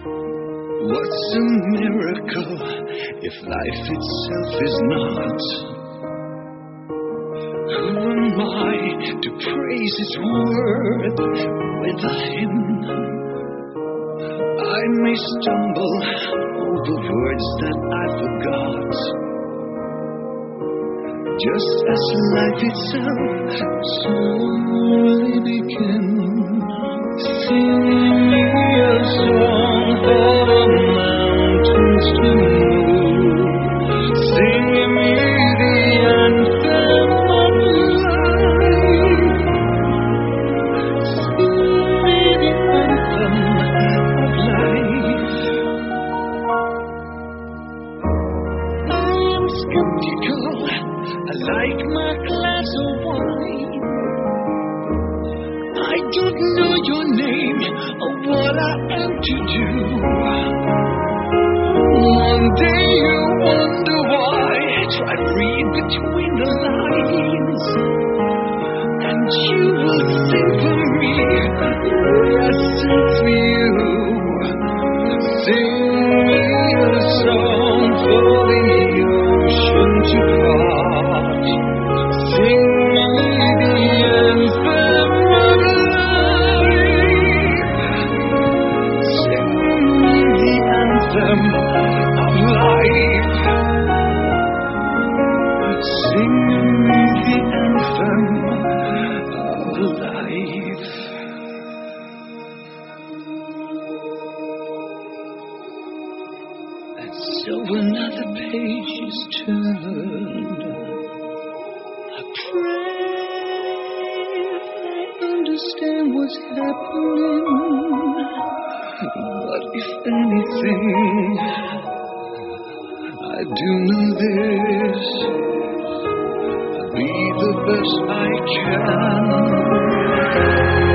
What's a miracle if life itself is not? Who am I to praise its worth with a hymn? I may stumble over words that I forgot, just as life itself slowly begins. Sing me a song for the mountains to move. Sing me the anthem of life. Sing me the anthem of life. I am skeptical. I like my glass of wine. I don't know your name or what I am to do. One day you wonder why. Try read between the lines, and you will sing for me. Yes, it's for you. Sing me a song for the ocean to part. Sing me the anthem of life. Sing me the anthem of life. Sing me the anthem of life. And so another page is turned. I pray I understand what's happening. But if anything, I do know this: I'll be the best I can.